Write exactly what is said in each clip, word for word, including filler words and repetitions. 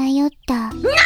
迷った。 なんだ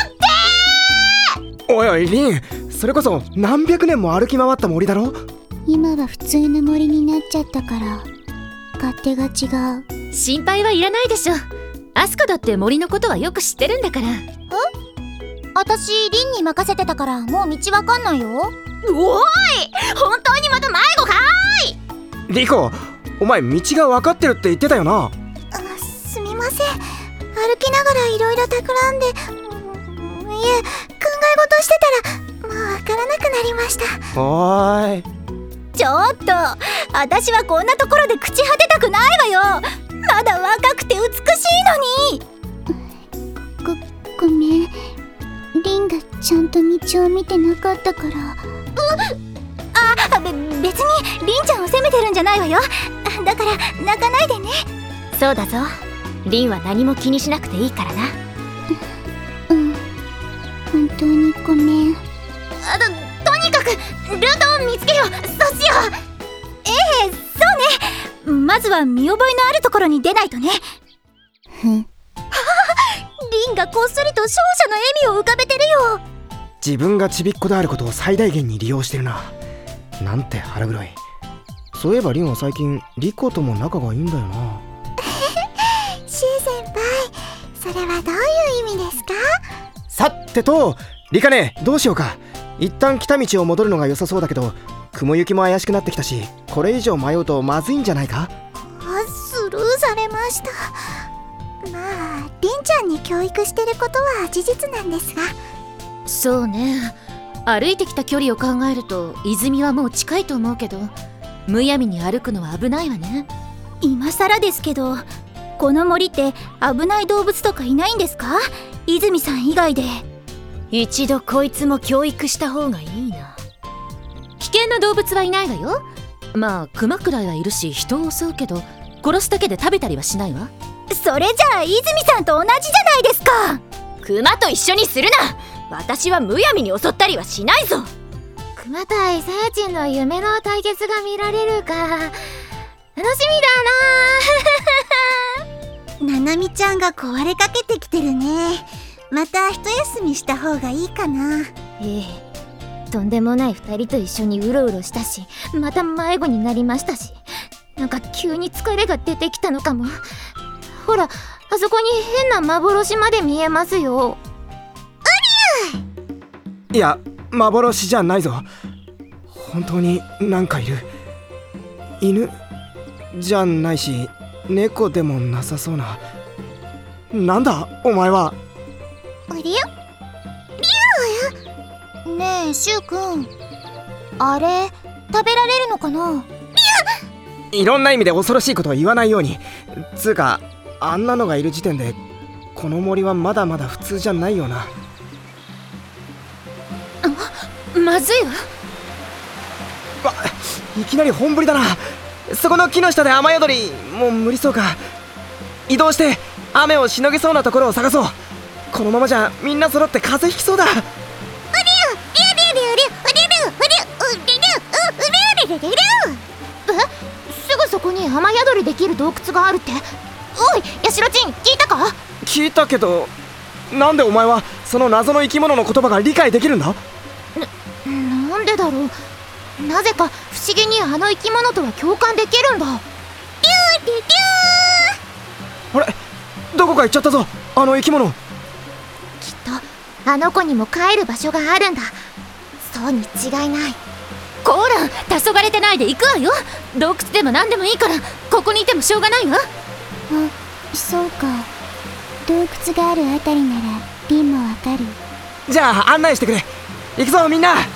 っておいおいリン、それこそ何百年も歩き回った森だろ。 今は普通の森になっちゃったから勝手が違う。 心配はいらないでしょ。アスカだって森のことはよく知ってるんだから。え？ 私リンに任せてたからもう道わかんないよ。 おーい、本当にまた迷子かーい。 リコ、お前道が分かってるって言ってたよな。 あ、すみません、歩きながらいろいろ企んで、うん、いえ、考え事してたらもうわからなくなりました。 おーい、 ちょっと、私はこんなところで朽ち果てたくないわよ。まだ若くて美しいのに。ご、ごめん、リンがちゃんと道を見てなかったから。うあ、べ、別にリンちゃんを責めてるんじゃないわよ。だから泣かないでね。 そうだぞ、リンは何も気にしなくていいからな。 うん、本当にごめん。 あと、とにかくルートを見つけよう。そうしよう。 ええ、そうね。まずは見覚えのあるところに出ないとね。ふん。リンがこっそりと勝者の笑みを浮かべてるよ。 自分がちびっこであることを最大限に利用してるな。なんて腹黒い。そういえばリンは最近リコとも仲がいいんだよな。 シュウ先輩、それはどういう意味ですか？ さてと、リカね、どうしようか。一旦来た道を戻るのが良さそうだけど、雲行きも怪しくなってきたし、これ以上迷うとまずいんじゃないか。 あ、スルーされました。まあ、リンちゃんに教育してることは事実なんですが。 そうね、歩いてきた距離を考えると泉はもう近いと思うけど、むやみに歩くのは危ないわね。 今更ですけど、この森って危ない動物とかいないんですか？泉さん以外で。 一度こいつも教育した方がいいな。危険な動物はいないわよ。まあクマくらいはいるし人を襲うけど、殺すだけで食べたりはしないわ。 それじゃあ泉さんと同じじゃないですか。 クマと一緒にするな。私はむやみに襲ったりはしないぞ。 クマ対サヤチンの夢の対決が見られるか楽しみだな。 ななみちゃんが壊れかけてきてるね。また一休みした方がいいかな。 ええ、とんでもない二人と一緒にうろうろしたし、また迷子になりましたし、なんか急に疲れが出てきたのかも。ほら、あそこに変な幻まで見えますよ。 いや、幻じゃないぞ。本当になんかいる。犬じゃないし、猫でもなさそうな。なんだお前は。 リュウリュウねえ、シュウくん、あれ食べられるのかな？ いろんな意味で恐ろしいことを言わないように。つうか、あんなのがいる時点でこの森はまだまだ普通じゃないよな。 まずいわ。 わ、いきなり本降りだな。そこの木の下で雨宿りもう無理そうか。移動して雨をしのげそうなところを探そう。このままじゃみんな揃って風邪ひきそうだ。 え、すぐそこに雨宿りできる洞窟があるって。おい、ヤシロチン、聞いたか？ 聞いたけど、なんでお前はその謎の生き物の言葉が理解できるんだ？ な、なんでだろう。なぜか不思議にあの生き物とは共感できるんだ。リューリュリュー。 あれ、どこか行っちゃったぞ、あの生き物。 きっとあの子にも帰る場所があるんだ。そうに違いない。 コーラン、黄昏てないで行くわよ。洞窟でも何でもいいからここにいてもしょうがないわ。 あ、そうか。洞窟があるあたりならリンもわかる。 じゃあ案内してくれ。行くぞみんな。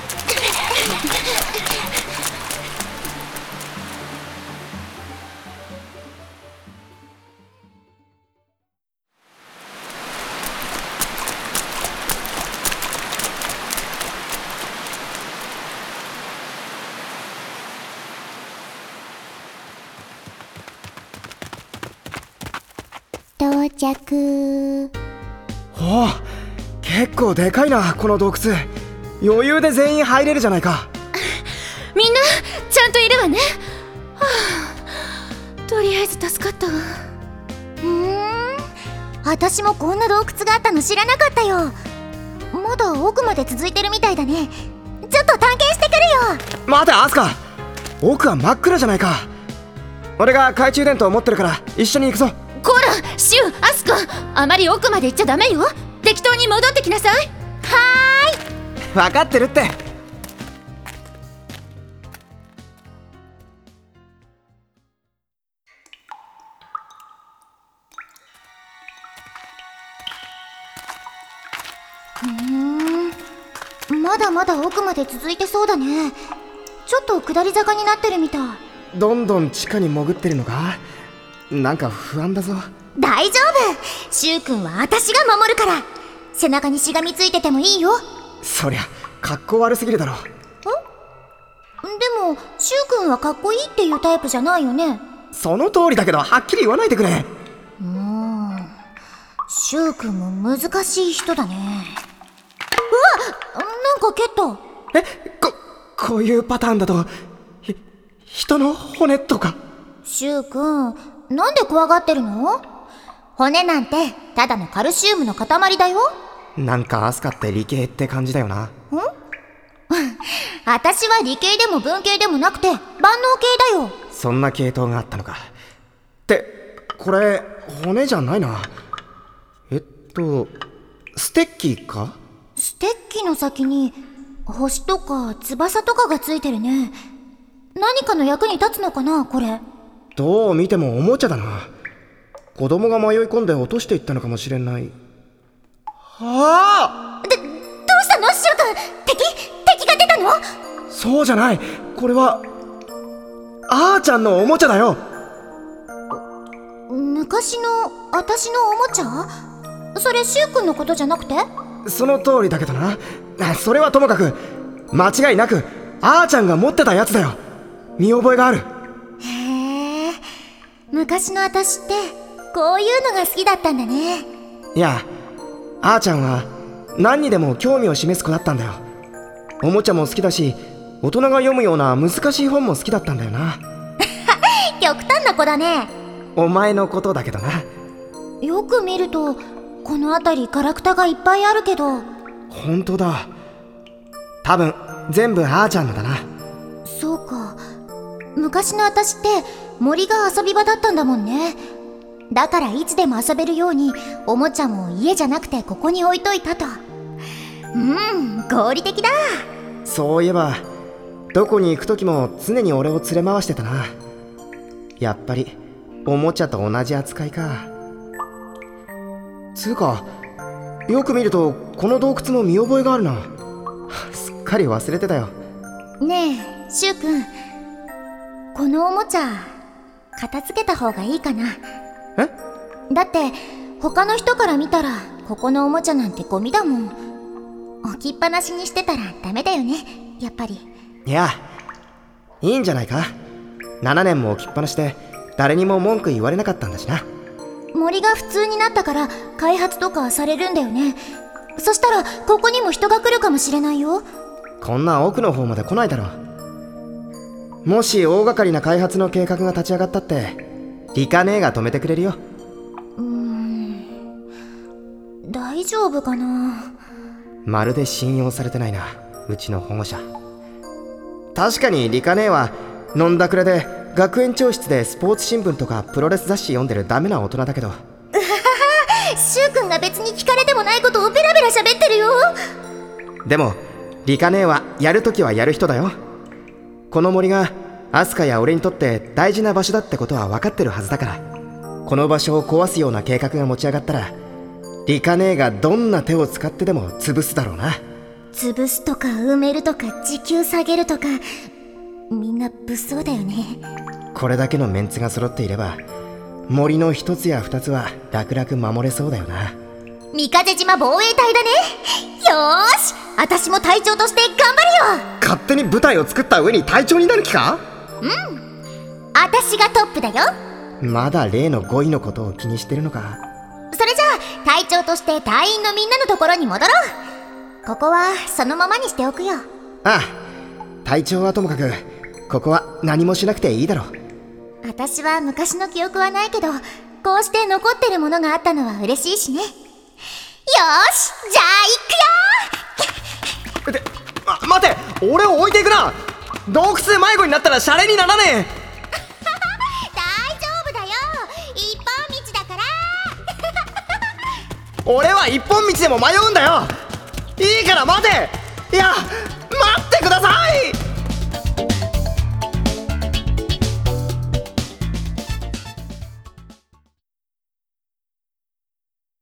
到着。 おお、結構でかいなこの洞窟。余裕で全員入れるじゃないか。 みんなちゃんといるわね。はあ、とりあえず助かったわ。 ふーん、 私もこんな洞窟があったの知らなかったよ。まだ奥まで続いてるみたいだね。ちょっと探検してくるよ。 待てアスカ、奥は真っ暗じゃないか。俺が懐中電灯を持ってるから一緒に行くぞ。 こらシュウ、アスカ、あまり奥まで行っちゃダメよ。適当に戻ってきなさい。 はーい、 分かってるって。 うーん、まだまだ奥まで続いてそうだね。ちょっと下り坂になってるみたい。 どんどん地下に潜ってるのか。なんか不安だぞ。 大丈夫、シュウ君は私が守るから。背中にしがみついててもいいよ。 そりゃ格好悪すぎるだろ。 んでもシュウ君はかっこいいっていうタイプじゃないよね。 その通りだけどはっきり言わないでくれ。 もうシュウ君も難しい人だね。うわっ、なんか蹴った。 え、こ、こういうパターンだとひ人の骨とか。 シュウ君、なんで怖がってるの？骨なんてただのカルシウムの塊だよ。 なんかアスカって理系って感じだよな。ん私は理系でも文系でもなくて万能系だよ。 そんな系統があったのか。ってこれ骨じゃないな。えっとステッキか。 ステッキの先に星とか翼とかがついてるね。何かの役に立つのかなこれ。 どう見てもおもちゃだな。子供が迷い込んで落としていったのかもしれない。はあ。 で、どうしたのシュウ君。敵敵が出たの？ そうじゃない。これはあーちゃんのおもちゃだよ。 昔の私のおもちゃ？それシュウ君のことじゃなくて？ その通りだけどな。それはともかく間違いなくあーちゃんが持ってたやつだよ。見覚えがある。 へえ、昔の私ってこういうのが好きだったんだね。 いや、あーちゃんは何にでも興味を示す子だったんだよ。おもちゃも好きだし、大人が読むような難しい本も好きだったんだよな。 極端な子だね。 お前のことだけどな。 よく見るとこの辺りガラクタがいっぱいあるけど。 本当だ。多分全部あーちゃんのだな。 そうか、昔の私って森が遊び場だったんだもんね。だからいつでも遊べるようにおもちゃも家じゃなくてここに置いといたと。うん、合理的だ。 そういえばどこに行く時も常に俺を連れ回してたな。やっぱりおもちゃと同じ扱いか。つうかよく見るとこの洞窟も見覚えがあるな。すっかり忘れてたよ。 ねえシュウ君、このおもちゃ片付けた方がいいかな。 え？ だって他の人から見たらここのおもちゃなんてゴミだもん。置きっぱなしにしてたらダメだよね、やっぱり。 いや、いいんじゃないか。ななねんも置きっぱなしで誰にも文句言われなかったんだしな。 森が普通になったから開発とかされるんだよね。そしたらここにも人が来るかもしれないよ。 こんな奥の方まで来ないだろう。もし大掛かりな開発の計画が立ち上がったってリカ姉が止めてくれるよ。 うーん、大丈夫かな。 まるで信用されてないな、うちの保護者。確かにリカ姉は飲んだくれで学園長室でスポーツ新聞とかプロレス雑誌読んでるダメな大人だけど。 シュウ君が別に聞かれてもないことをベラベラ喋ってるよ。でもリカ姉はやるときはやる人だよ。この森がアスカや俺にとって大事な場所だってことは分かってるはずだから。この場所を壊すような計画が持ち上がったらリカ姉がどんな手を使ってでも潰すだろうな。 潰すとか埋めるとか時給下げるとか、みんな物騒だよね。 これだけのメンツが揃っていれば森の一つや二つは楽々守れそうだよな。 三風島防衛隊だね。よーし、私も隊長として頑張るよ。 勝手に部隊を作った上に隊長になる気か？ うん、私がトップだよ。 まだ例のごいのことを気にしてるのか。 それじゃあ隊長として隊員のみんなのところに戻ろう。ここはそのままにしておくよ。 ああ、隊長はともかくここは何もしなくていいだろう。 私は昔の記憶はないけどこうして残ってるものがあったのは嬉しいしね。よーし、じゃあ行くよ。 で、あ、待て、俺を置いていくな。洞窟で迷子になったらシャレにならねえ。 大丈夫だよ、一本道だから。 俺は一本道でも迷うんだよ。いいから待て。いや、待ってください。